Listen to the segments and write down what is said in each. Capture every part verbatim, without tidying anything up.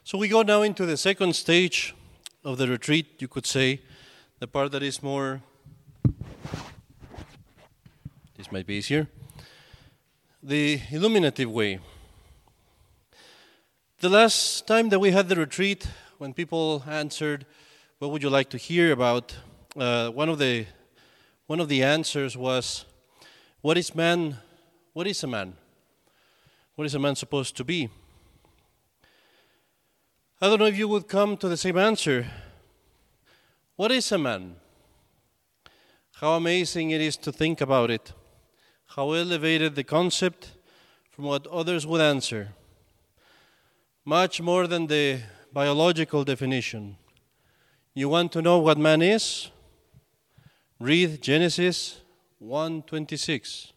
So we go now into the second stage of the retreat, you could say, the part that is more, this might be easier, the illuminative way. The last time that we had the retreat, when people answered, what would you like to hear about, uh, one of the one of the answers was, what is man, what is a man? What is a man supposed to be? I don't know if you would come to the same answer. What is a man? How amazing it is to think about it. How elevated the concept from what others would answer. Much more than the biological definition. You want to know what man is? Read Genesis one twenty-six.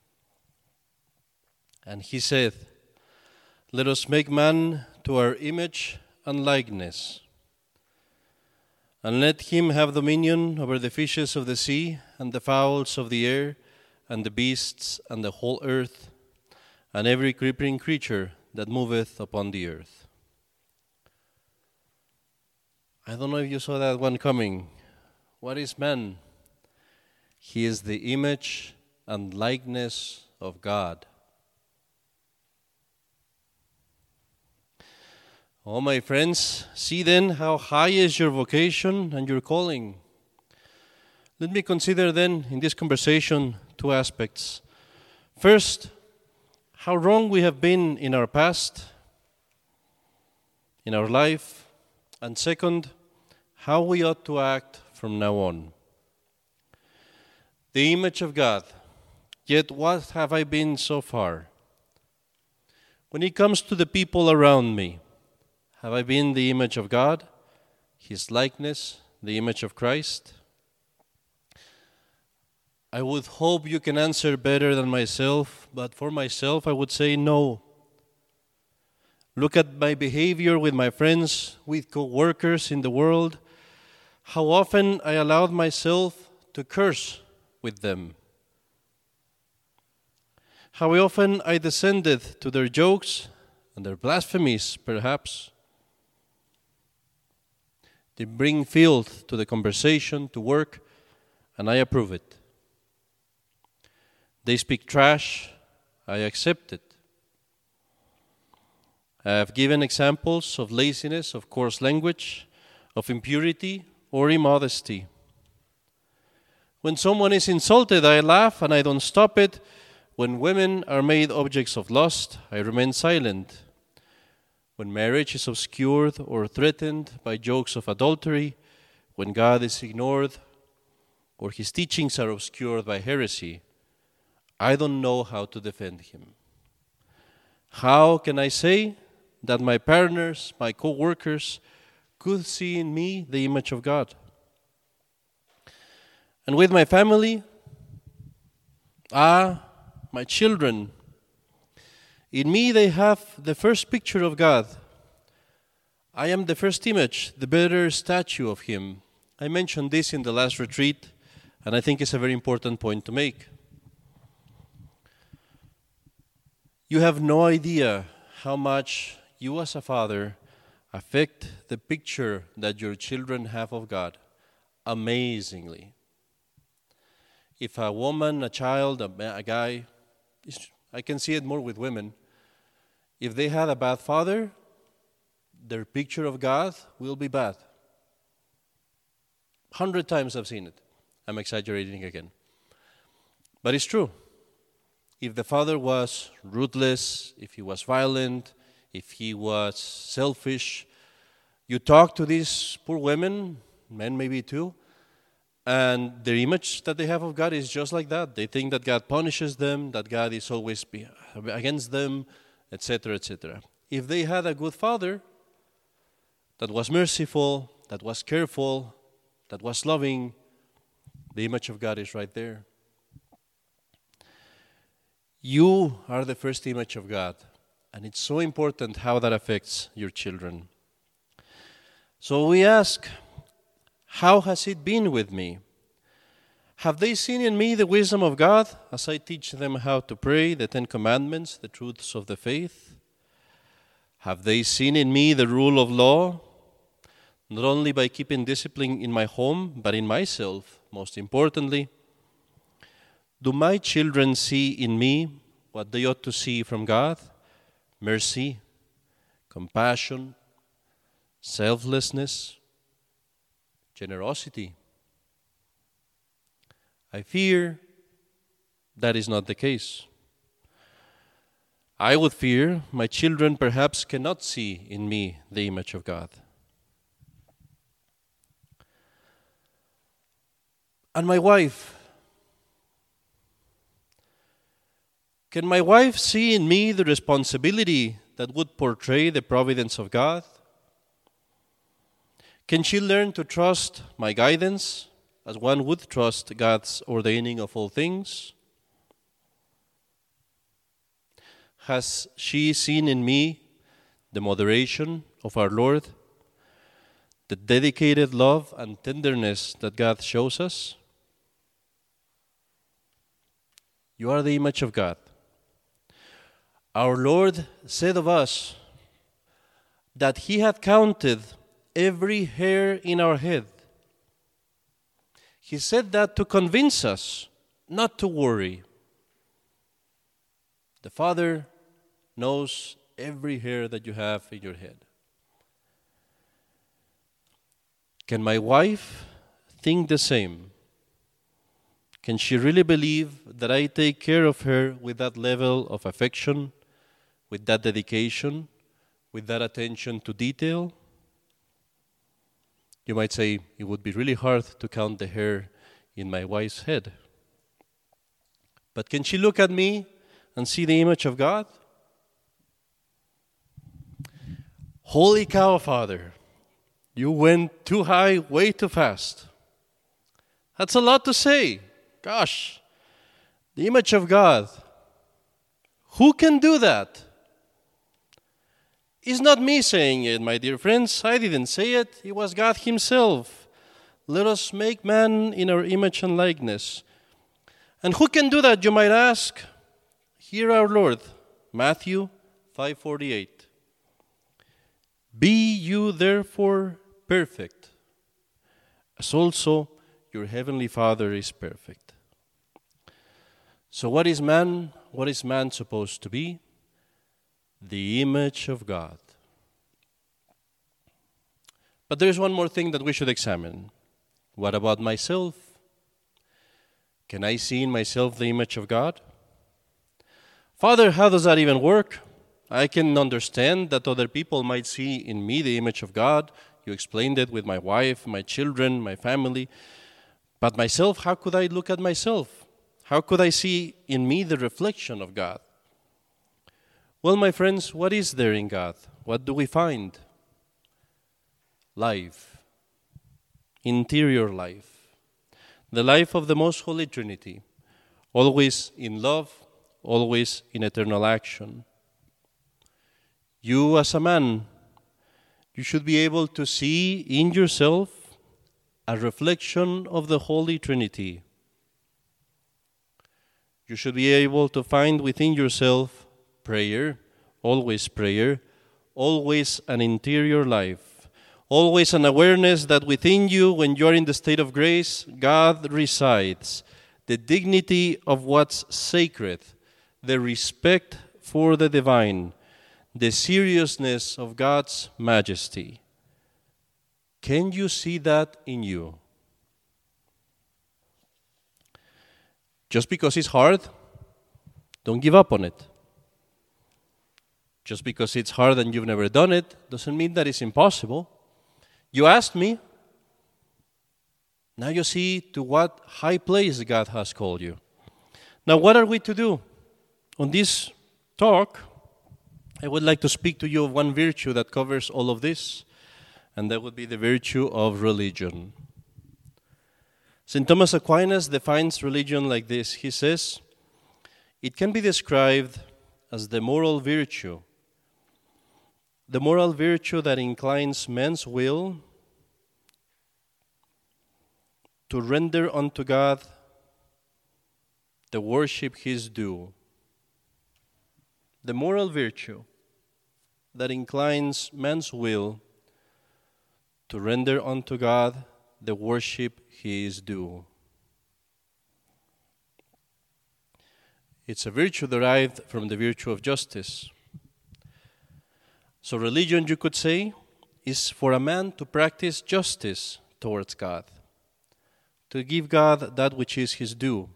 And he said, let us make man to our image and likeness, and let him have dominion over the fishes of the sea, and the fowls of the air, and the beasts, and the whole earth, and every creeping creature that moveth upon the earth. I don't know if you saw that one coming. What is man? He is the image and likeness of God. Oh, my friends, see then how high is your vocation and your calling. Let me consider then in this conversation two aspects. First, how wrong we have been in our past, in our life, and second, how we ought to act from now on. The image of God. Yet what have I been so far? When it comes to the people around me, have I been the image of God, His likeness, the image of Christ? I would hope you can answer better than myself, but for myself I would say no. Look at my behavior with my friends, with co-workers in the world, how often I allowed myself to curse with them. How often I descended to their jokes and their blasphemies, perhaps. They bring filth to the conversation, to work, and I approve it. They speak trash, I accept it. I have given examples of laziness, of coarse language, of impurity or immodesty. When someone is insulted, I laugh and I don't stop it. When women are made objects of lust, I remain silent. When marriage is obscured or threatened by jokes of adultery, when God is ignored or His teachings are obscured by heresy, I don't know how to defend Him. How can I say that my partners, my co-workers, could see in me the image of God? And with my family, ah, my children, in me they have the first picture of God. I am the first image, the better statue of Him. I mentioned this in the last retreat, and I think it's a very important point to make. You have no idea how much you as a father affect the picture that your children have of God. Amazingly. If a woman, a child, a, a guy, I can see it more with women, if they had a bad father, their picture of God will be bad. Hundred times I've seen it. I'm exaggerating again. But it's true. If the father was ruthless, if he was violent, if he was selfish, you talk to these poor women, men maybe too, and their image that they have of God is just like that. They think that God punishes them, that God is always against them, et cetera, et cetera. If they had a good father that was merciful, that was careful, that was loving, the image of God is right there. You are the first image of God, and it's so important how that affects your children. So we ask, how has it been with me? Have they seen in me the wisdom of God as I teach them how to pray, the Ten Commandments, the truths of the faith? Have they seen in me the rule of law, not only by keeping discipline in my home, but in myself, most importantly? Do my children see in me what they ought to see from God? Mercy, compassion, selflessness, generosity. I fear that is not the case. I would fear my children perhaps cannot see in me the image of God. And my wife, can my wife see in me the responsibility that would portray the providence of God? Can she learn to trust my guidance as one would trust God's ordaining of all things? Has she seen in me the moderation of our Lord, the dedicated love and tenderness that God shows us? You are the image of God. Our Lord said of us that He had counted every hair in our head. He said that to convince us not to worry. The Father knows every hair that you have in your head. Can my wife think the same? Can she really believe that I take care of her with that level of affection, with that dedication, with that attention to detail? You might say, it would be really hard to count the hair in my wife's head. But can she look at me and see the image of God? Holy cow, Father, you went too high, way too fast. That's a lot to say. Gosh, the image of God. Who can do that? It's not me saying it, my dear friends. I didn't say it. It was God Himself. Let us make man in our image and likeness. And who can do that, you might ask? Hear our Lord, Matthew five forty-eight. Be you therefore perfect, as also your heavenly Father is perfect. So what is man? What is man supposed to be? The image of God. But there's one more thing that we should examine. What about myself? Can I see in myself the image of God? Father, how does that even work? I can understand that other people might see in me the image of God. You explained it with my wife, my children, my family. But myself, how could I look at myself? How could I see in me the reflection of God? Well, my friends, what is there in God? What do we find? Life. Interior life. The life of the Most Holy Trinity. Always in love, always in eternal action. You as a man, you should be able to see in yourself a reflection of the Holy Trinity. You should be able to find within yourself prayer, always prayer, always an interior life, always an awareness that within you, when you are in the state of grace, God resides. The dignity of what's sacred, the respect for the divine, the seriousness of God's majesty. Can you see that in you? Just because it's hard, don't give up on it. Just because it's hard and you've never done it doesn't mean that it's impossible. You asked me. Now you see to what high place God has called you. Now what are we to do? On this talk, I would like to speak to you of one virtue that covers all of this, and that would be the virtue of religion. Saint Thomas Aquinas defines religion like this. He says, it can be described as the moral virtue, the moral virtue that inclines man's will to render unto God the worship His due. The moral virtue that inclines man's will to render unto God the worship he is due. It's a virtue derived from the virtue of justice. So religion, you could say, is for a man to practice justice towards God, to give God that which is his due.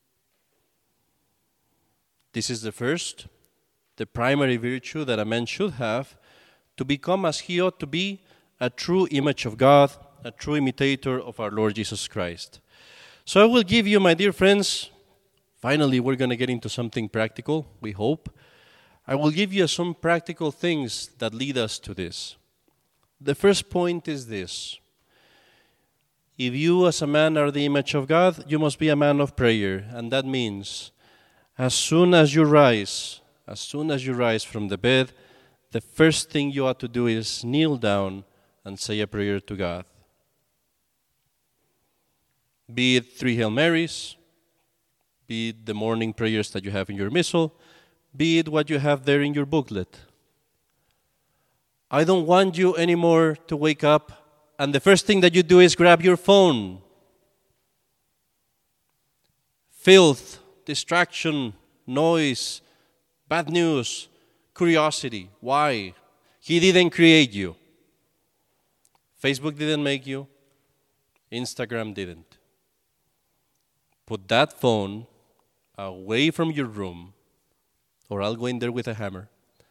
This is the first, the primary virtue that a man should have to become as he ought to be, a true image of God, a true imitator of our Lord Jesus Christ. So I will give you, my dear friends, finally we're going to get into something practical, we hope. I will give you some practical things that lead us to this. The first point is this. If you as a man are the image of God, you must be a man of prayer. And that means as soon as you rise, as soon as you rise from the bed, the first thing you ought to do is kneel down and say a prayer to God. Be it three Hail Marys, be it the morning prayers that you have in your missal, be it what you have there in your booklet. I don't want you anymore to wake up and the first thing that you do is grab your phone. Filth, distraction, noise, bad news, curiosity. Why? He didn't create you. Facebook didn't make you. Instagram didn't. Put that phone away from your room, or I'll go in there with a hammer.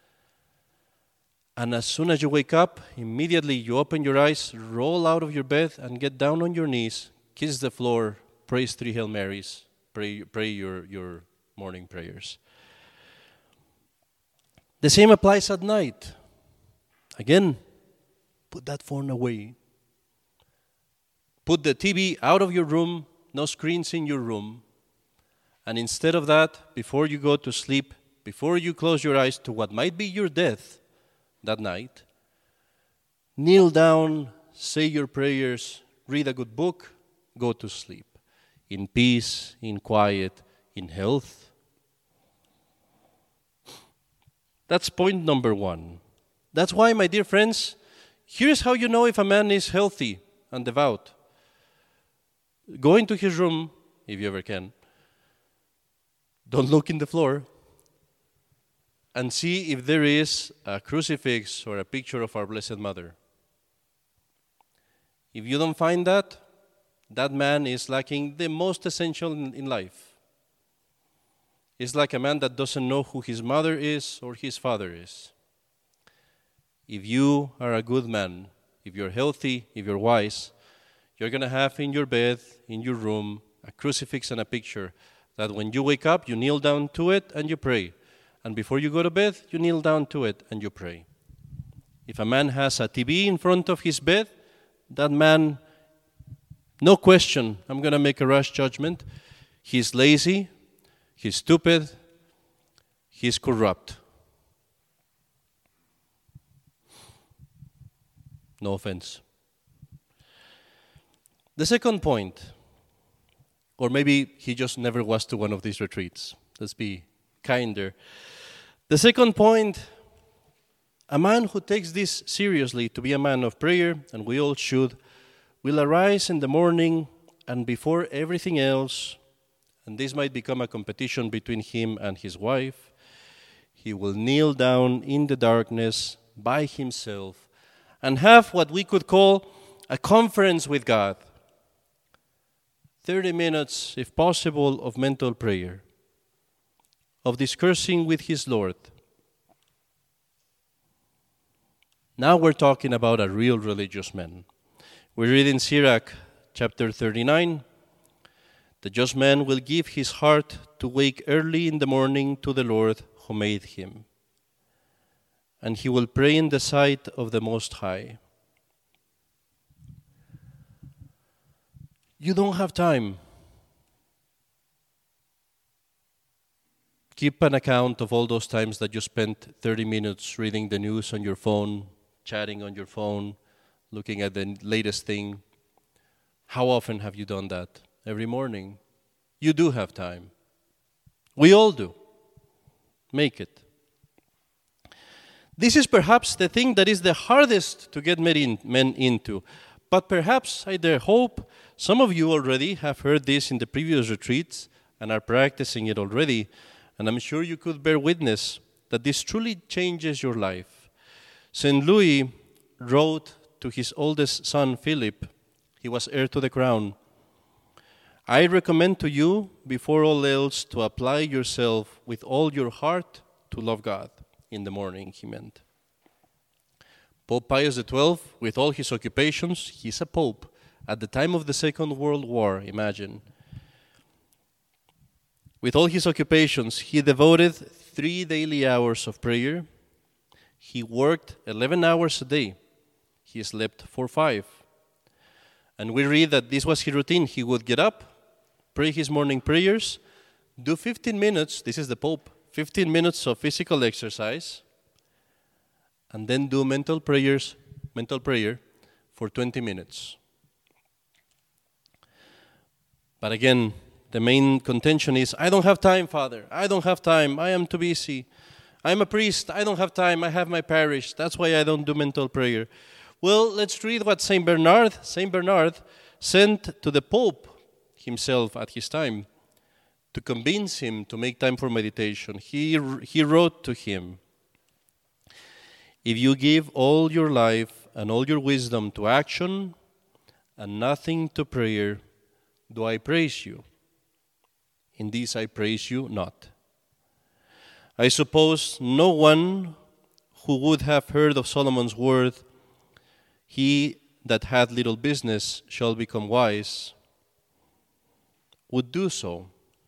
And as soon as you wake up, immediately you open your eyes, roll out of your bed, and get down on your knees, kiss the floor, praise three Hail Marys, pray, pray your, your morning prayers. The same applies at night. Again, put that phone away. Put the T V out of your room, no screens in your room. And instead of that, before you go to sleep, before you close your eyes to what might be your death that night, kneel down, say your prayers, read a good book, go to sleep. In peace, in quiet, in health. That's point number one. That's why, my dear friends, here's how you know if a man is healthy and devout. Go into his room, if you ever can. Don't look in the floor. And see if there is a crucifix or a picture of our Blessed Mother. If you don't find that, that man is lacking the most essential in, in life. It's like a man that doesn't know who his mother is or his father is. If you are a good man, if you're healthy, if you're wise, you're going to have in your bed, in your room, a crucifix and a picture that when you wake up, you kneel down to it and you pray. And before you go to bed, you kneel down to it and you pray. If a man has a T V in front of his bed, that man, no question, I'm going to make a rash judgment, he's lazy, he's stupid, he's corrupt. No offense. The second point, or maybe he just never was to one of these retreats. Let's be kinder. The second point, a man who takes this seriously to be a man of prayer, and we all should, will arise in the morning and before everything else, and this might become a competition between him and his wife, he will kneel down in the darkness by himself and have what we could call a conference with God. thirty minutes, if possible, of mental prayer, of discoursing with his Lord. Now we're talking about a real religious man. We read in Sirach chapter thirty-nine, the just man will give his heart to wake early in the morning to the Lord who made him, and he will pray in the sight of the Most High. You don't have time. Keep an account of all those times that you spent thirty minutes reading the news on your phone, chatting on your phone, looking at the latest thing. How often have you done that? Every morning. You do have time. We all do. Make it. This is perhaps the thing that is the hardest to get men, in, men into. But perhaps, I dare hope, some of you already have heard this in the previous retreats and are practicing it already. And I'm sure you could bear witness that this truly changes your life. Saint Louis wrote to his oldest son, Philip, he was heir to the crown, I recommend to you, before all else, to apply yourself with all your heart to love God. In the morning, he meant. Pope Pius the twelfth, with all his occupations, he's a pope. At the time of the Second World War, imagine. With all his occupations, he devoted three daily hours of prayer. He worked eleven hours a day. He slept for five. And we read that this was his routine. He would get up, pray his morning prayers, do fifteen minutes, this is the Pope, fifteen minutes of physical exercise, and then do mental prayers, mental prayer for twenty minutes. But again, the main contention is, I don't have time, Father. I don't have time. I am too busy. I'm a priest. I don't have time. I have my parish. That's why I don't do mental prayer. Well, let's read what Saint Bernard, Saint Bernard sent to the Pope himself at his time to convince him to make time for meditation. He, he wrote to him, if you give all your life and all your wisdom to action and nothing to prayer, do I praise you? In this I praise you not. I suppose no one who would have heard of Solomon's word, he that hath little business shall become wise, would do so.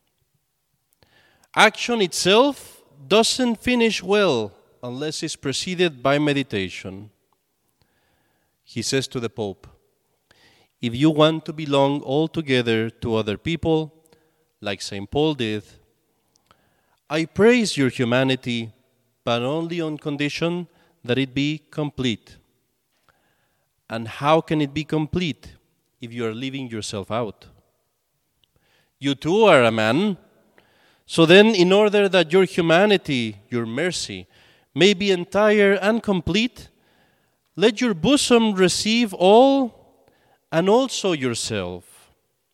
Action itself doesn't finish well unless it's preceded by meditation. He says to the Pope, if you want to belong altogether to other people, like Saint Paul did, I praise your humanity, but only on condition that it be complete. And how can it be complete if you are leaving yourself out? You too are a man. So then, in order that your humanity, your mercy, may be entire and complete, let your bosom receive all and also yourself.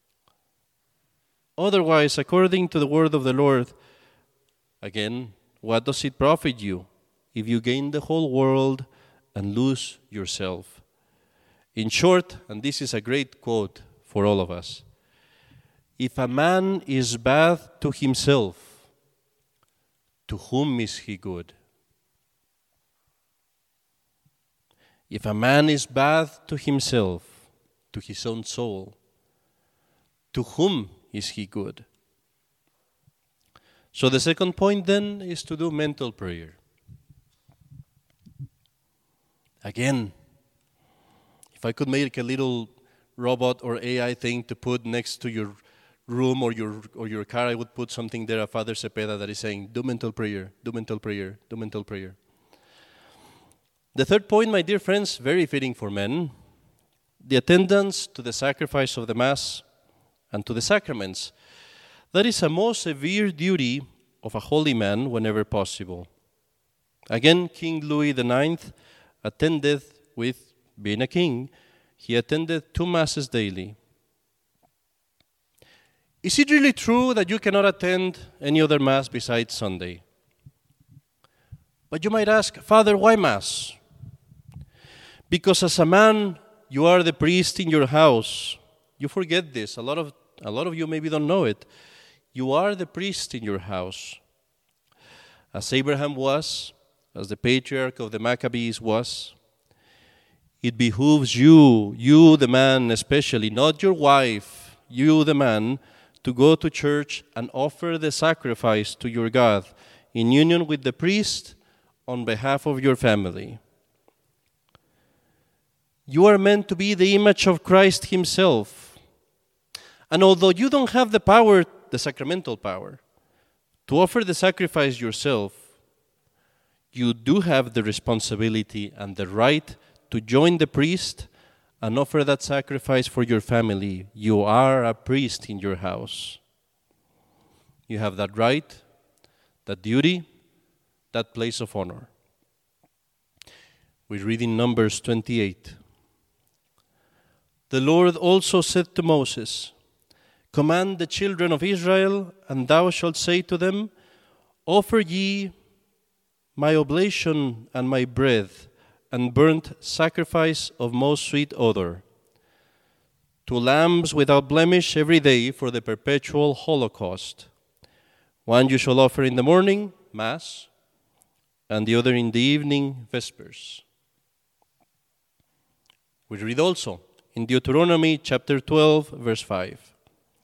Otherwise, according to the word of the Lord, again, what does it profit you if you gain the whole world and lose yourself? In short, and this is a great quote for all of us, if a man is bad to himself, to whom is he good? If a man is bad to himself, to his own soul, to whom is he good? So the second point then is to do mental prayer. Again, if I could make a little robot or A I thing to put next to your room or your or your car, I would put something there, a Father Cepeda that is saying, do mental prayer, do mental prayer, do mental prayer. The third point, my dear friends, very fitting for men, the attendance to the sacrifice of the Mass and to the sacraments. That is a most severe duty of a holy man whenever possible. Again, King Louis the ninth attended, with being a king, he attended two Masses daily. Is it really true that you cannot attend any other Mass besides Sunday? But you might ask, Father, why Mass? Because as a man, you are the priest in your house. You forget this. A lot of, a lot of you maybe don't know it. You are the priest in your house. As Abraham was, as the patriarch of the Maccabees was, it behooves you, you the man especially, not your wife, you the man, to go to church and offer the sacrifice to your God in union with the priest on behalf of your family. You are meant to be the image of Christ himself. And although you don't have the power, the sacramental power, to offer the sacrifice yourself, you do have the responsibility and the right to join the priest and offer that sacrifice for your family. You are a priest in your house. You have that right, that duty, that place of honor. We read in Numbers twenty-eight. The Lord also said to Moses, command the children of Israel, and thou shalt say to them, offer ye my oblation and my bread, and burnt sacrifice of most sweet odor, two lambs without blemish every day for the perpetual holocaust. One you shall offer in the morning, Mass, and the other in the evening, Vespers. We read also in Deuteronomy chapter twelve, verse five.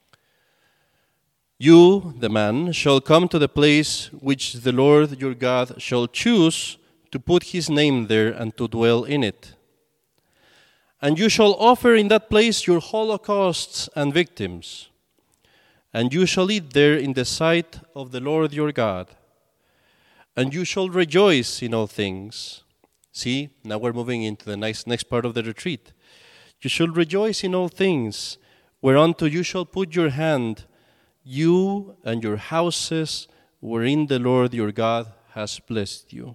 You, the man, shall come to the place which the Lord your God shall choose to put his name there and to dwell in it. And you shall offer in that place your holocausts and victims. And you shall eat there in the sight of the Lord your God. And you shall rejoice in all things. See, now we're moving into the next, next part of the retreat. You shall rejoice in all things, whereunto you shall put your hand, you and your houses, wherein the Lord your God has blessed you.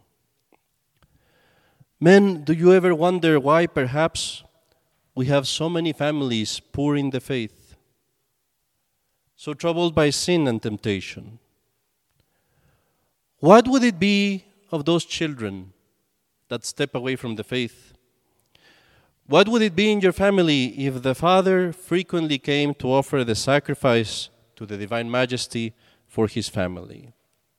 Men, do you ever wonder why perhaps we have so many families poor in the faith, so troubled by sin and temptation? What would it be of those children that step away from the faith? What would it be in your family if the father frequently came to offer the sacrifice to the divine majesty for his family?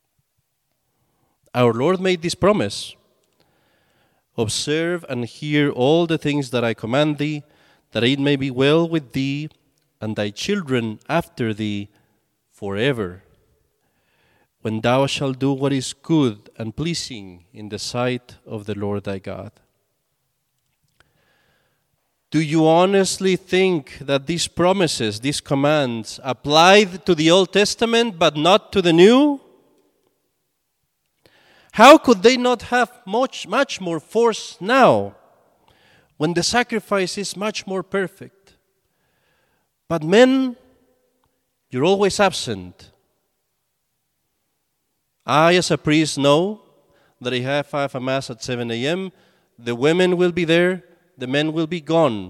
Our Lord made this promise. Observe and hear all the things that I command thee, that it may be well with thee and thy children after thee forever, when thou shalt do what is good and pleasing in the sight of the Lord thy God. Do you honestly think that these promises, these commands, applied to the Old Testament but not to the New? How could they not have much, much more force now, when the sacrifice is much more perfect? But men, you're always absent. I, as a priest, know that if I have a Mass at seven a.m., the women will be there, the men will be gone.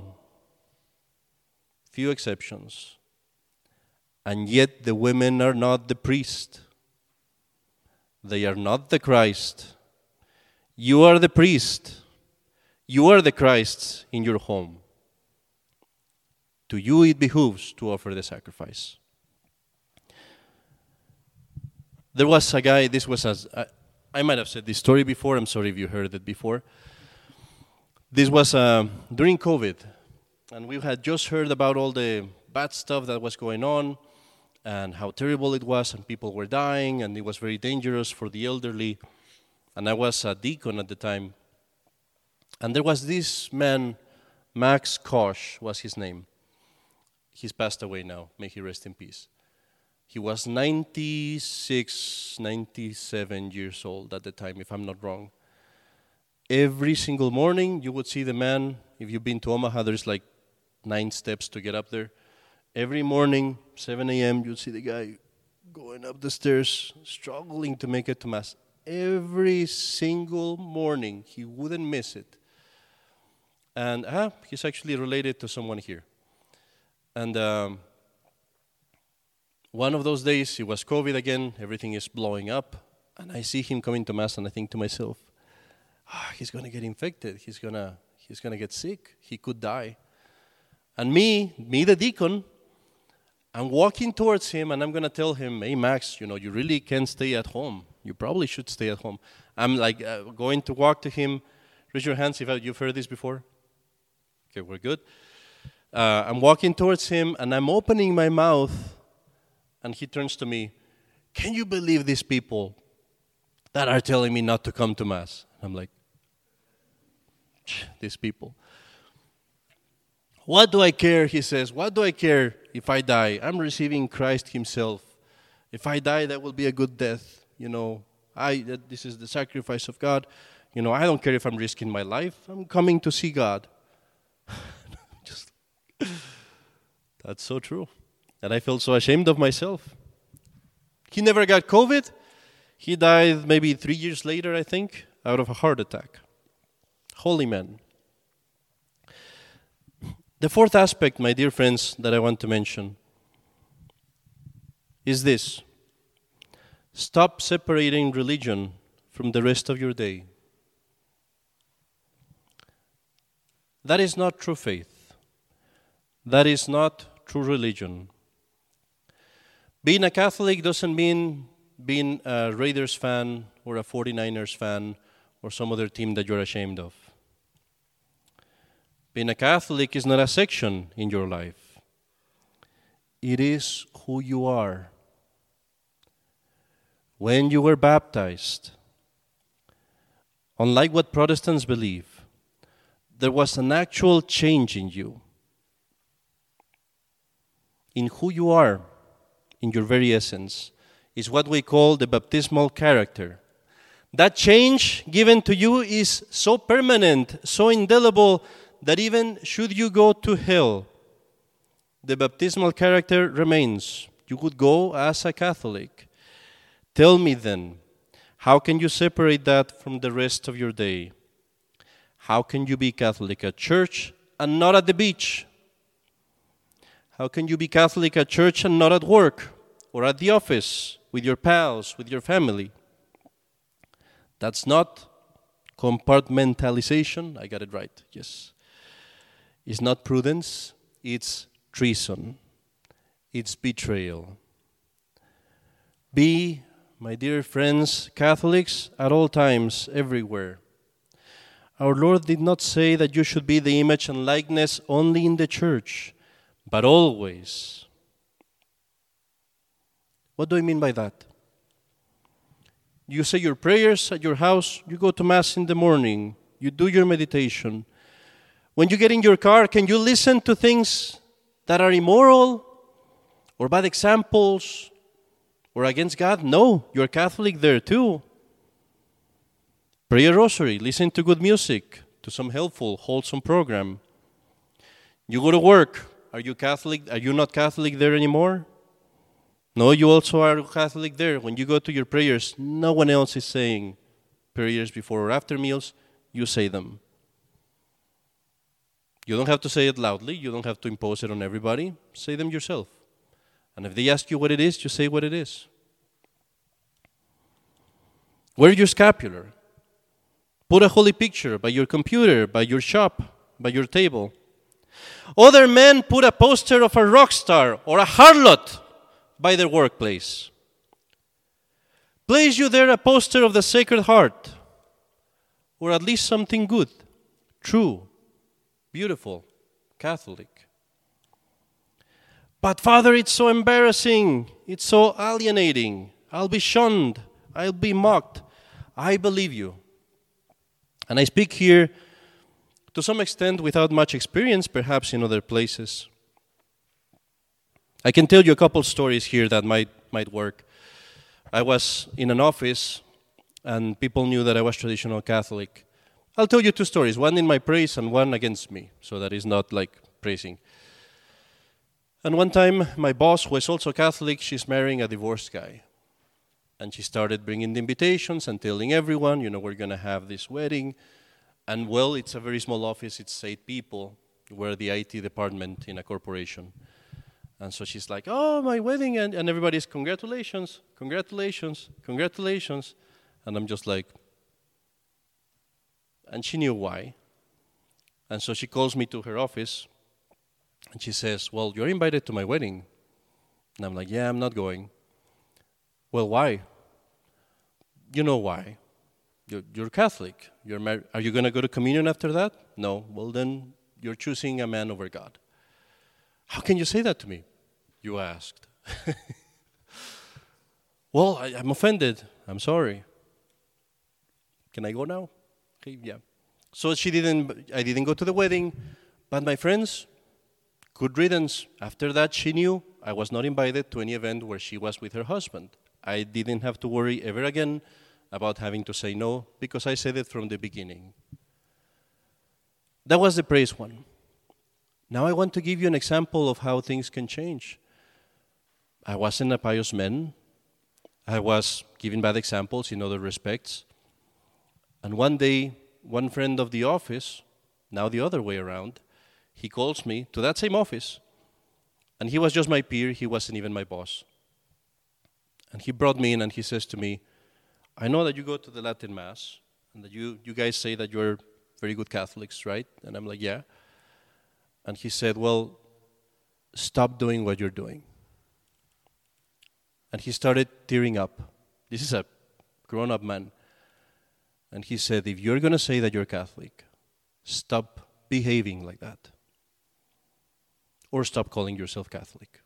Few exceptions. And yet the women are not the priest. They are not the Christ. You are the priest. You are the Christ in your home. To you it behooves to offer the sacrifice. There was a guy, this was, as I, I might have said this story before, I'm sorry if you heard it before. This was uh, during COVID, and we had just heard about all the bad stuff that was going on and how terrible it was, and people were dying, and it was very dangerous for the elderly. And I was a deacon at the time. And there was this man, Max Koch was his name. He's passed away now. May he rest in peace. He was ninety-six, ninety-seven years old at the time, if I'm not wrong. Every single morning, you would see the man. If you've been to Omaha, there's like nine steps to get up there. Every morning, seven a.m., you'd see the guy going up the stairs, struggling to make it to Mass. Every single morning, he wouldn't miss it. And ah, he's actually related to someone here. And um, one of those days, it was COVID again, everything is blowing up, and I see him coming to Mass, and I think to myself, ah, he's going to get infected, he's going to he's going to get sick, he could die. And me, me the deacon, I'm walking towards him, and I'm going to tell him, hey, Max, you know, you really can't stay at home. You probably should stay at home. I'm like uh, going to walk to him. Raise your hands if you've heard this before. Okay, we're good. Uh, I'm walking towards him, and I'm opening my mouth, and he turns to me, can you believe these people that are telling me not to come to Mass? I'm like, these people. What do I care, he says, what do I care if I die? I'm receiving Christ himself. If I die, that will be a good death. You know, I this is the sacrifice of God. You know, I don't care if I'm risking my life. I'm coming to see God. Just, that's so true. And I felt so ashamed of myself. He never got COVID. He died maybe three years later, I think, out of a heart attack. holy man. The fourth aspect, my dear friends, that I want to mention is this. Stop separating religion from the rest of your day. That is not true faith. That is not true religion. Being a Catholic doesn't mean being a Raiders fan or a forty-niners fan or some other team that you're ashamed of. Being a Catholic is not a section in your life. It is who you are. When you were baptized, unlike what Protestants believe, there was an actual change in you, in who you are, in your very essence, is what we call the baptismal character. That change given to you is so permanent, so indelible, that even should you go to hell, the baptismal character remains. You would go as a Catholic. Tell me then, how can you separate that from the rest of your day? How can you be Catholic at church and not at the beach? How can you be Catholic at church and not at work or at the office with your pals, with your family? That's not compartmentalization. I got it right, yes. It's not prudence, it's treason. It's betrayal. Be, my dear friends, Catholics at all times, everywhere. Our Lord did not say that you should be the image and likeness only in the church, but always. What do I mean by that? You say your prayers at your house, you go to Mass in the morning, you do your meditation. When you get in your car, can you listen to things that are immoral or bad examples or against God? No, you're Catholic there too. Pray a rosary, listen to good music, to some helpful, wholesome program. You go to work. Are you Catholic? Are you not Catholic there anymore? No, you also are Catholic there. When you go to your prayers, no one else is saying prayers before or after meals. You say them. You don't have to say it loudly. You don't have to impose it on everybody. Say them yourself. And if they ask you what it is, you say what it is. Wear your scapular. Put a holy picture by your computer, by your shop, by your table. Other men put a poster of a rock star or a harlot by their workplace. Place you there a poster of the Sacred Heart, or at least something good, true, beautiful, Catholic. But Father, it's so embarrassing. It's so alienating. I'll be shunned. I'll be mocked. I believe you. And I speak here to some extent without much experience, perhaps in other places. I can tell you a couple stories here that might might work. I was in an office and people knew that I was traditional Catholic. I'll tell you two stories, one in my praise and one against me, so that is not like praising. And one time my boss, who is also Catholic, she's marrying a divorced guy. And she started bringing the invitations and telling everyone, you know, we're going to have this wedding. And well, it's a very small office, it's eight people. We're the I T department in a corporation. And so she's like, oh, my wedding, and, and everybody's, congratulations, congratulations, congratulations. And I'm just like, and she knew why. And so she calls me to her office, and she says, well, you're invited to my wedding. And I'm like, yeah, I'm not going. Well, why? You know why. You're, you're Catholic. You're mar- Are you going to go to communion after that? No. Well, then you're choosing a man over God. How can you say that to me? You asked. Well, I, I'm offended. I'm sorry. Can I go now? Okay, yeah. So she didn't. I didn't go to the wedding, but my friends, good riddance. After that, she knew I was not invited to any event where she was with her husband. I didn't have to worry ever again about having to say no because I said it from the beginning. That was the praise one. Now I want to give you an example of how things can change. I wasn't a pious man. I was giving bad examples in other respects. And one day, one friend of the office, now the other way around, he calls me to that same office, and he was just my peer, he wasn't even my boss. And he brought me in and he says to me, I know that you go to the Latin Mass, and that you, you guys say that you're very good Catholics, right? And I'm like, yeah. And he said, well, stop doing what you're doing. And he started tearing up. This is a grown-up man. And he said, if you're going to say that you're Catholic, stop behaving like that. Or stop calling yourself Catholic.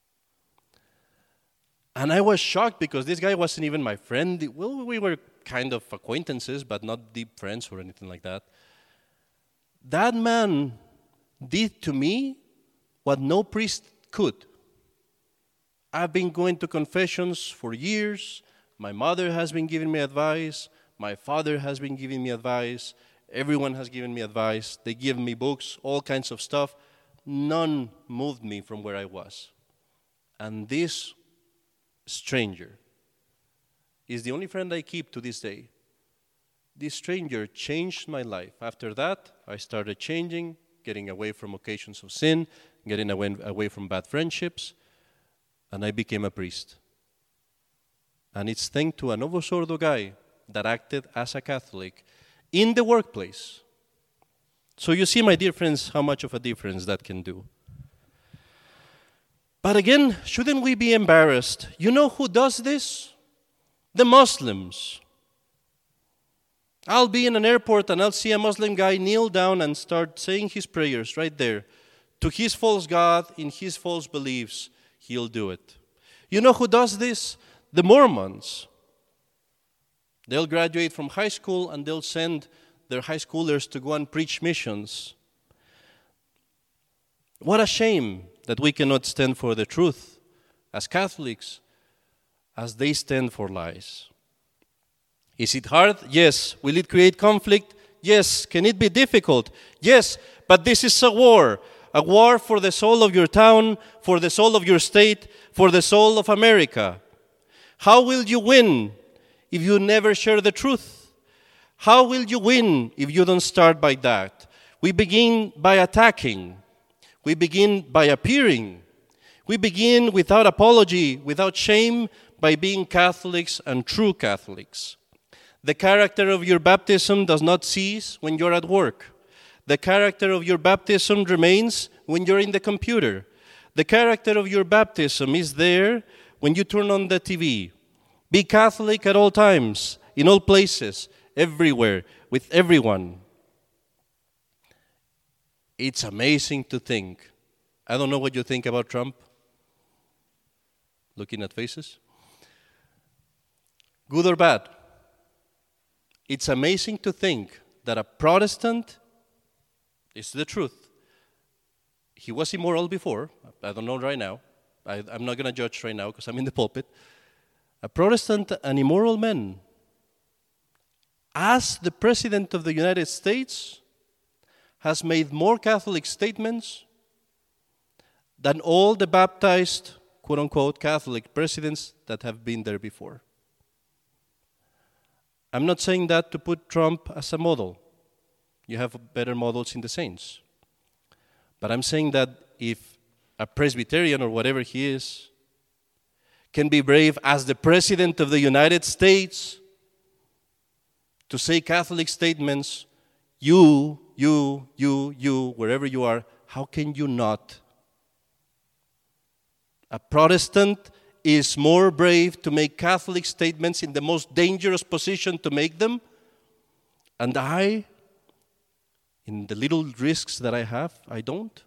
And I was shocked because this guy wasn't even my friend. Well, we were kind of acquaintances, but not deep friends or anything like that. That man did to me what no priest could. I've been going to confessions for years. My mother has been giving me advice. My father has been giving me advice. Everyone has given me advice. They give me books, all kinds of stuff. None moved me from where I was. And this stranger is the only friend I keep to this day. This stranger changed my life. After that, I started changing, getting away from occasions of sin, getting away, away from bad friendships, and I became a priest. And it's thanks to a Novo Sordo guy that acted as a Catholic in the workplace. So you see, my dear friends, how much of a difference that can do. But again, shouldn't we be embarrassed? You know who does this? The Muslims. I'll be in an airport and I'll see a Muslim guy kneel down and start saying his prayers right there. To his false God, in his false beliefs, he'll do it. You know who does this? The Mormons. They'll graduate from high school and they'll send their high schoolers to go and preach missions. What a shame that we cannot stand for the truth as Catholics, as they stand for lies. Is it hard? Yes. Will it create conflict? Yes. Can it be difficult? Yes. But this is a war. A war for the soul of your town, for the soul of your state, for the soul of America. How will you win if you never share the truth? How will you win if you don't start by that? We begin by attacking. We begin by appearing. We begin without apology, without shame, by being Catholics and true Catholics. The character of your baptism does not cease when you're at work. The character of your baptism remains when you're in the computer. The character of your baptism is there when you turn on the T V. Be Catholic at all times, in all places, everywhere, with everyone. It's amazing to think. I don't know what you think about Trump. Looking at faces. Good or bad. It's amazing to think that a Protestant is the truth. He was immoral before. I don't know right now. I, I'm not going to judge right now because I'm in the pulpit. A Protestant, an immoral man, as the President of the United States, has made more Catholic statements than all the baptized, quote-unquote, Catholic presidents that have been there before. I'm not saying that to put Trump as a model. You have better models in the saints. But I'm saying that if a Presbyterian or whatever he is can be brave as the President of the United States to say Catholic statements, you, you, you, you, wherever you are, how can you not? A Protestant is more brave to make Catholic statements in the most dangerous position to make them. And I, in the little risks that I have, I don't.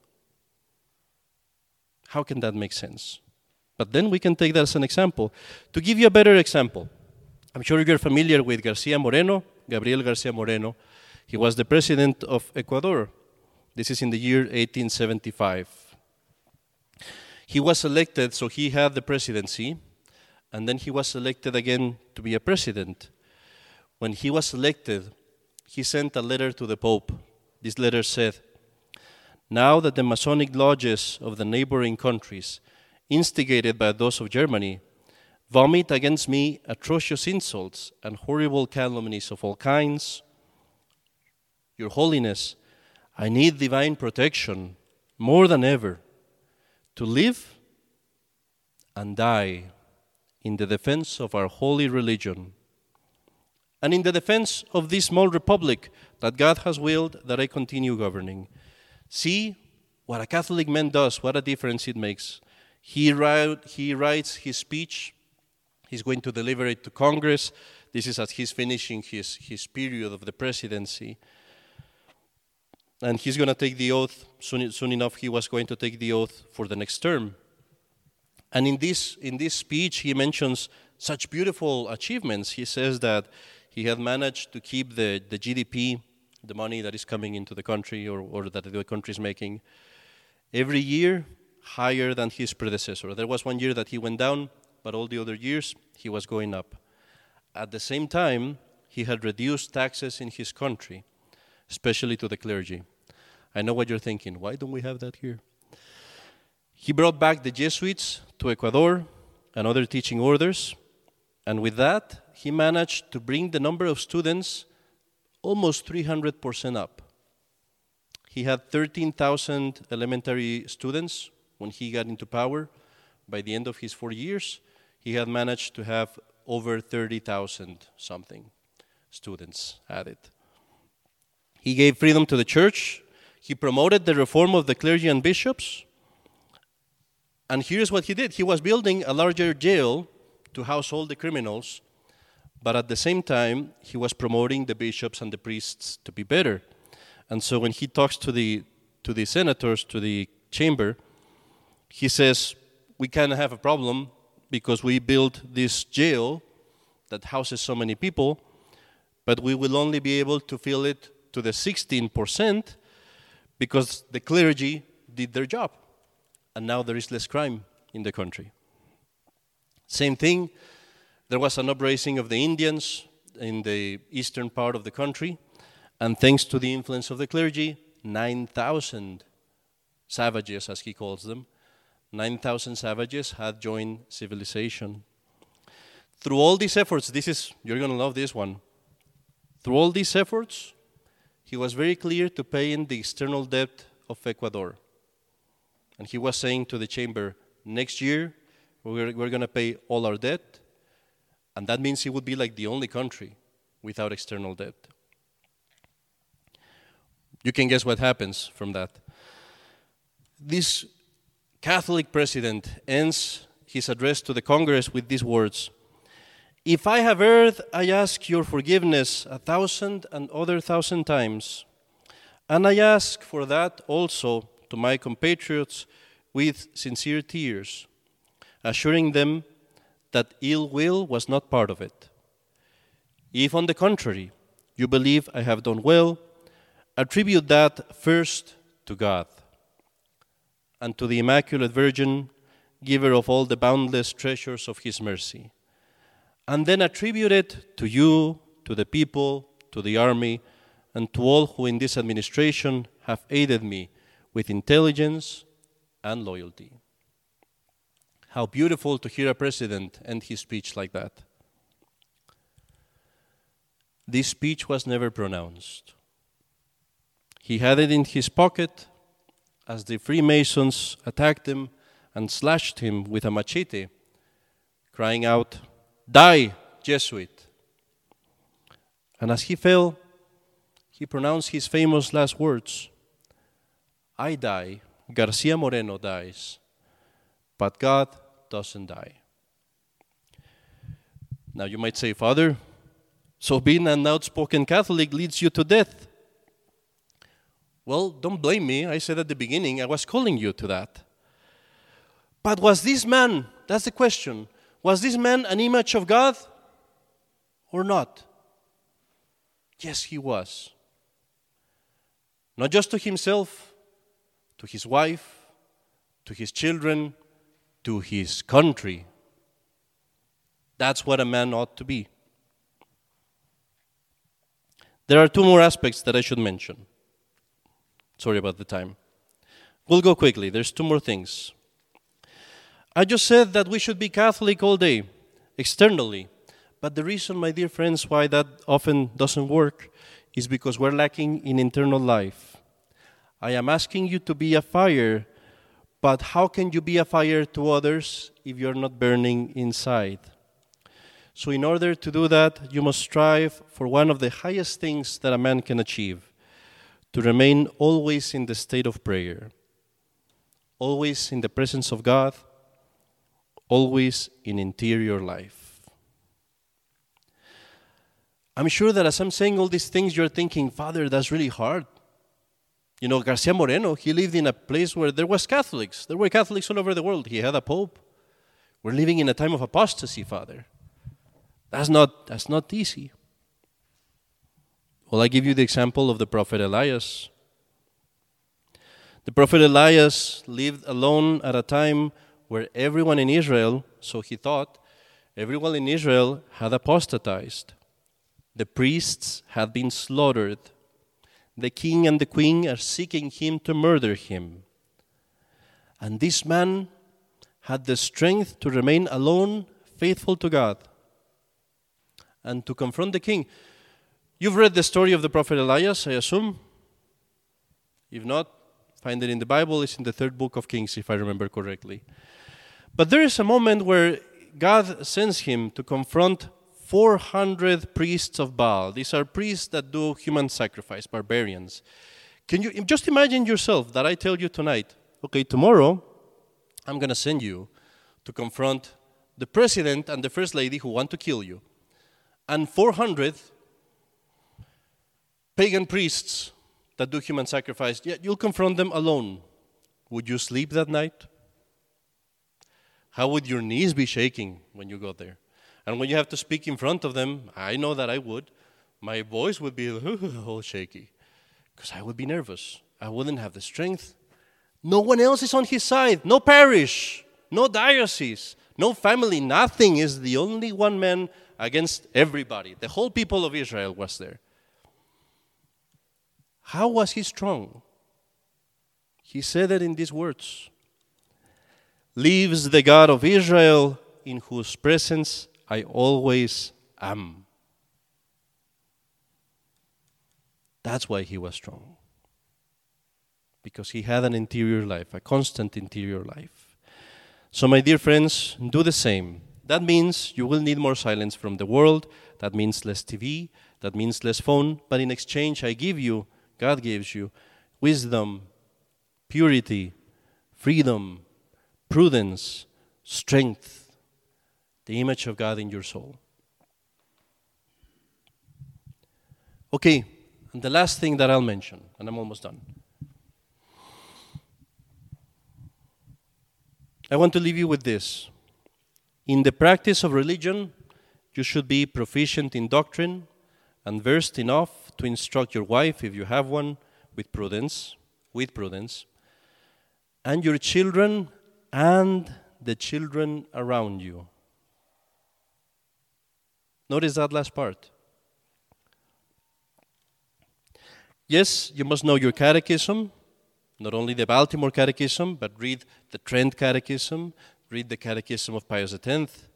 How can that make sense? But then we can take that as an example. To give you a better example, I'm sure you're familiar with Garcia Moreno, Gabriel Garcia Moreno. He was the president of Ecuador. This is in the year eighteen seventy-five. He was elected, so he had the presidency, and then he was elected again to be a president. When he was elected, he sent a letter to the Pope. This letter said, "Now that the Masonic lodges of the neighboring countries, instigated by those of Germany, vomit against me atrocious insults and horrible calumnies of all kinds, Your Holiness, I need divine protection more than ever to live and die in the defense of our holy religion and in the defense of this small republic that God has willed that I continue governing. See what a Catholic man does, what a difference it makes. He, write, he writes his speech. He's going to deliver it to Congress. This is as he's finishing his, his period of the presidency. And he's going to take the oath. Soon, soon enough, he was going to take the oath for the next term. And in this, in this speech, he mentions such beautiful achievements. He says that he had managed to keep the, the G D P, the money that is coming into the country or, or that the country is making, every year higher than his predecessor. There was one year that he went down, but all the other years he was going up. At the same time, he had reduced taxes in his country, especially to the clergy. I know what you're thinking. Why don't we have that here? He brought back the Jesuits to Ecuador and other teaching orders, and with that, he managed to bring the number of students almost three hundred percent up. He had thirteen thousand elementary students when he got into power. By the end of his four years, he had managed to have over thirty thousand something students added. He gave freedom to the church. He promoted the reform of the clergy and bishops. And here's what he did. He was building a larger jail to house all the criminals, but at the same time, he was promoting the bishops and the priests to be better. And so when he talks to the to the senators, to the chamber, he says, we kind of have a problem because we built this jail that houses so many people, but we will only be able to fill it to the sixteen percent because the clergy did their job. And now there is less crime in the country. Same thing, there was an uprising of the Indians in the eastern part of the country, and thanks to the influence of the clergy, nine thousand savages, as he calls them, nine thousand savages had joined civilization. Through all these efforts, this is, you're going to love this one. Through all these efforts, he was very clear to pay in the external debt of Ecuador. And he was saying to the chamber, next year, we're, we're going to pay all our debt, and that means he would be like the only country without external debt. You can guess what happens from that. This Catholic president ends his address to the Congress with these words, if I have erred, I ask your forgiveness a thousand and other thousand times, and I ask for that also to my compatriots with sincere tears, assuring them that ill will was not part of it. If, on the contrary, you believe I have done well, attribute that first to God and to the Immaculate Virgin, giver of all the boundless treasures of His mercy, and then attribute it to you, to the people, to the army, and to all who in this administration have aided me with intelligence and loyalty. How beautiful to hear a president end his speech like that. This speech was never pronounced. He had it in his pocket as the Freemasons attacked him and slashed him with a machete, crying out, "Die, Jesuit!" And as he fell, he pronounced his famous last words, I die, Garcia Moreno dies, but God doesn't die. Now you might say, Father, so being an outspoken Catholic leads you to death. Well, don't blame me. I said at the beginning, I was calling you to that. But was this man, that's the question, was this man an image of God or not? Yes, he was. Not just to himself, to his wife, to his children, to his country. That's what a man ought to be. There are two more aspects that I should mention. Sorry about the time. We'll go quickly. There's two more things. I just said that we should be Catholic all day, externally. But the reason, my dear friends, why that often doesn't work is because we're lacking in internal life. I am asking you to be a fire, but how can you be a fire to others if you're not burning inside? So in order to do that, you must strive for one of the highest things that a man can achieve, to remain always in the state of prayer, always in the presence of God, always in interior life. I'm sure that as I'm saying all these things, you're thinking, Father, that's really hard. You know, Garcia Moreno, he lived in a place where there was Catholics. There were Catholics all over the world. He had a pope. We're living in a time of apostasy, Father. That's not, that's not easy. Well, I give you the example of the prophet Elias. The prophet Elias lived alone at a time where everyone in Israel, so he thought, everyone in Israel had apostatized. The priests had been slaughtered. The king and the queen are seeking him to murder him. And this man had the strength to remain alone, faithful to God, and to confront the king. You've read the story of the prophet Elias, I assume? If not, find it in the Bible. It's in the third book of Kings, if I remember correctly. But there is a moment where God sends him to confront four hundred priests of Baal. These are priests that do human sacrifice, barbarians. Can you just imagine yourself that I tell you tonight, okay, tomorrow I'm going to send you to confront the president and the first lady who want to kill you. And four hundred pagan priests that do human sacrifice, yeah, you'll confront them alone. Would you sleep that night? How would your knees be shaking when you got there? And when you have to speak in front of them, I know that I would. My voice would be all shaky because I would be nervous. I wouldn't have the strength. No one else is on his side. No parish, no diocese, no family, nothing. Is the only one man against everybody. The whole people of Israel was there. How was he strong? He said it in these words. Lives the God of Israel, in whose presence I always am. That's why he was strong. Because he had an interior life, a constant interior life. So my dear friends, do the same. That means you will need more silence from the world. That means less T V. That means less phone. But in exchange, I give you, God gives you, wisdom, purity, freedom, prudence, strength, the image of God in your soul. Okay, and the last thing that I'll mention, and I'm almost done. I want to leave you with this. In the practice of religion, you should be proficient in doctrine and versed enough to instruct your wife, if you have one, with prudence, with prudence, and your children and the children around you. Notice that last part. Yes, you must know your catechism, not only the Baltimore Catechism, but read the Trent Catechism, read the Catechism of Pius X.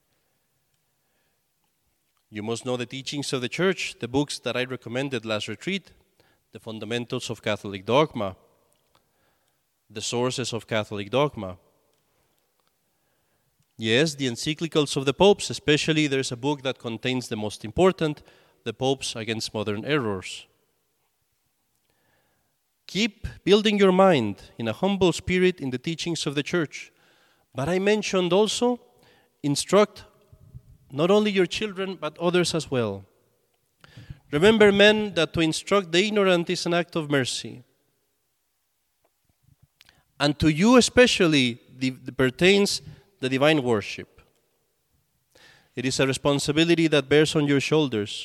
You must know the teachings of the Church, the books that I recommended last retreat, the Fundamentals of Catholic Dogma, the Sources of Catholic Dogma. Yes, the encyclicals of the popes, especially there's a book that contains the most important, The Popes Against Modern Errors. Keep building your mind in a humble spirit in the teachings of the Church. But I mentioned also, instruct not only your children, but others as well. Remember, men, that to instruct the ignorant is an act of mercy. And to you especially the, the pertains the divine worship. It is a responsibility that bears on your shoulders.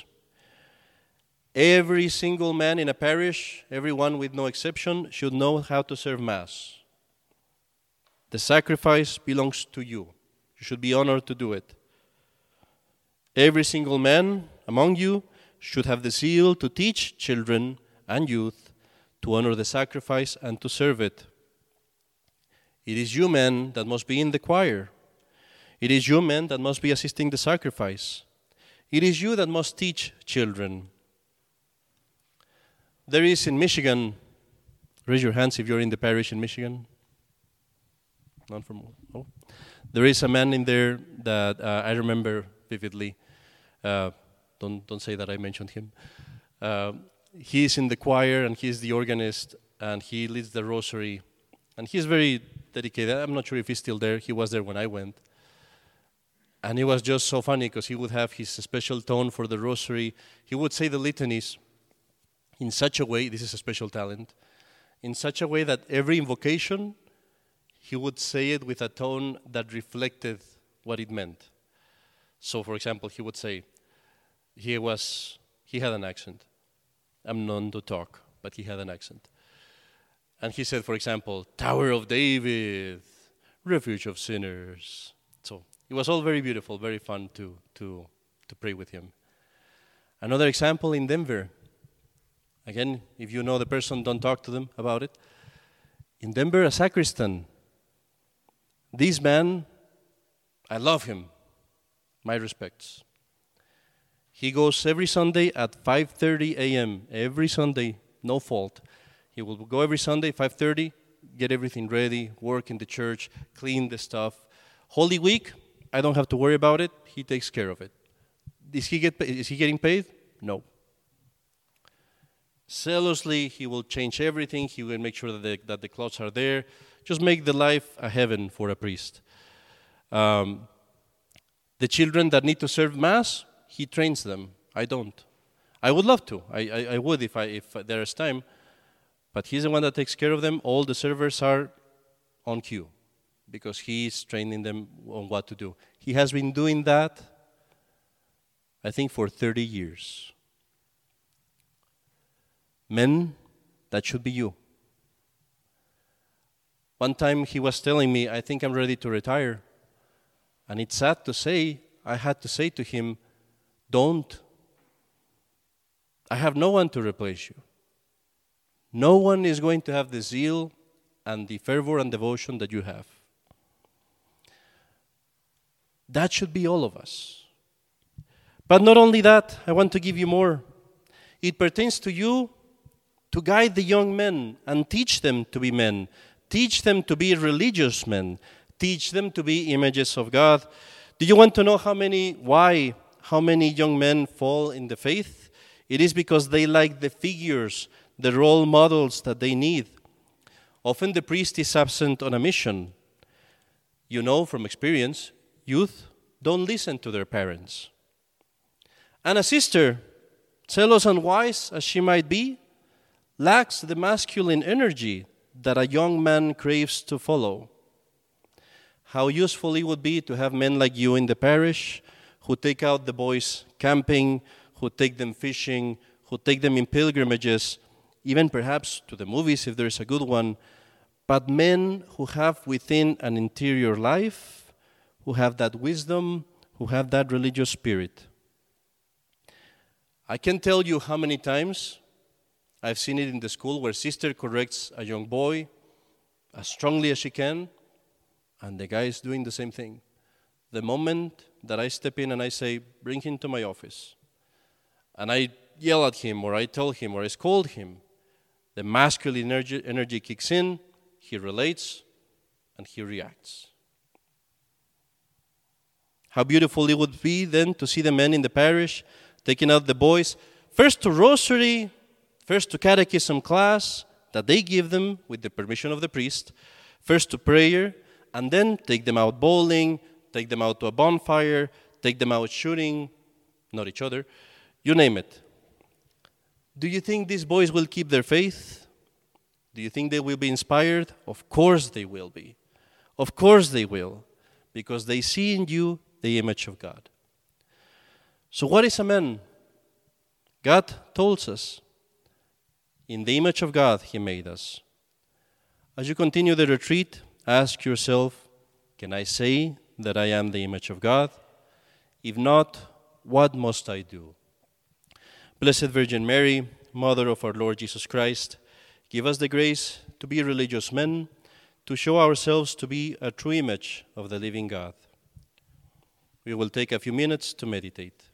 Every single man in a parish, everyone with no exception, should know how to serve Mass. The sacrifice belongs to you. You should be honored to do it. Every single man among you should have the zeal to teach children and youth to honor the sacrifice and to serve it. It is you men that must be in the choir. It is you men that must be assisting the sacrifice. It is you that must teach children. There is in Michigan, raise your hands if you're in the parish in Michigan. None from, oh. There is a man in there that uh, I remember vividly. Uh, don't, don't say that I mentioned him. Uh, he's in the choir and he's the organist and he leads the rosary. And he's very dedicated. I'm not sure if he's still there. He was there when I went. And it was just so funny because he would have his special tone for the rosary. He would say the litanies in such a way, this is a special talent, in such a way that every invocation, he would say it with a tone that reflected what it meant. So, for example, he would say, he was, he had an accent. I'm known to talk, but he had an accent. And he said, for example, Tower of David, refuge of sinners. So it was all very beautiful, very fun to, to, to pray with him. Another example in Denver. Again, if you know the person, don't talk to them about it. In Denver, a sacristan. This man, I love him. My respects. He goes every Sunday at five thirty a.m. Every Sunday, no fault. He will go every Sunday, five thirty, get everything ready, work in the church, clean the stuff. Holy Week, I don't have to worry about it. He takes care of it. Is he, get, is he getting paid? No. Zealously, he will change everything. He will make sure that the, that the clothes are there. Just make the life a heaven for a priest. Um, the children that need to serve Mass, he trains them. I don't. I would love to. I, I, I would if, I, if there is time. But he's the one that takes care of them. All the servers are on cue because he's training them on what to do. He has been doing that, I think, for thirty years. Men, that should be you. One time he was telling me, I think I'm ready to retire. And it's sad to say, I had to say to him, don't. I have no one to replace you. No one is going to have the zeal and the fervor and devotion that you have. That should be all of us. But not only that, I want to give you more. It pertains to you to guide the young men and teach them to be men. Teach them to be religious men. Teach them to be images of God. Do you want to know how many, why, how many young men fall in the faith? It is because they like the figures, the role models that they need. Often the priest is absent on a mission. You know from experience, youth don't listen to their parents. And a sister, zealous and wise as she might be, lacks the masculine energy that a young man craves to follow. How useful it would be to have men like you in the parish who take out the boys camping, who take them fishing, who take them in pilgrimages, even perhaps to the movies if there's a good one, but men who have within an interior life, who have that wisdom, who have that religious spirit. I can't tell you how many times I've seen it in the school where sister corrects a young boy as strongly as she can, and the guy is doing the same thing. The moment that I step in and I say, bring him to my office, and I yell at him, or I tell him, or I scold him, the masculine energy, energy kicks in, he relates, and he reacts. How beautiful it would be then to see the men in the parish taking out the boys, first to rosary, first to catechism class that they give them with the permission of the priest, first to prayer, and then take them out bowling, take them out to a bonfire, take them out shooting, not each other, you name it. Do you think these boys will keep their faith? Do you think they will be inspired? Of course they will be. Of course they will, because they see in you the image of God. So what is a man? God told us, in the image of God he made us. As you continue the retreat, ask yourself, can I say that I am the image of God? If not, what must I do? Blessed Virgin Mary, Mother of our Lord Jesus Christ, give us the grace to be religious men, to show ourselves to be a true image of the living God. We will take a few minutes to meditate.